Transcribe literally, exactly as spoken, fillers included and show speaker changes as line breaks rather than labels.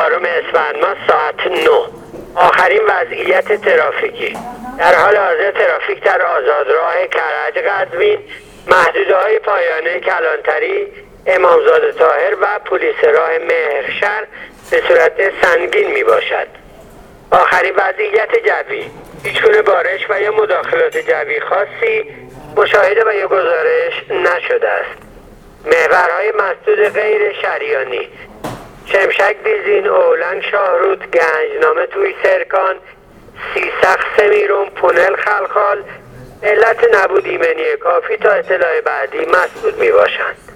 چهارم اسفند ماه ساعت نه. آخرین وضعیت ترافیکی. در حال حاضر ترافیک در آزادراه کرج قزوین، محدوده‌های پایانه کلانتری، امامزاده طاهر و پلیس راه مهرشهر به صورت سنگین می باشد. آخرین وضعیت جوی. هیچگونه بارش و یا مداخلات جوی خاصی مشاهده و یا گزارش نشده است. محورهای مسدود غیر شریانی: شمشک بیزین، اولنگ شاهرود، گنجنامه توی سرکان، سیسخ سمیرون، پونل خلخال. علت نبود ایمنی کافی تا اطلاع بعدی مسدود می باشند.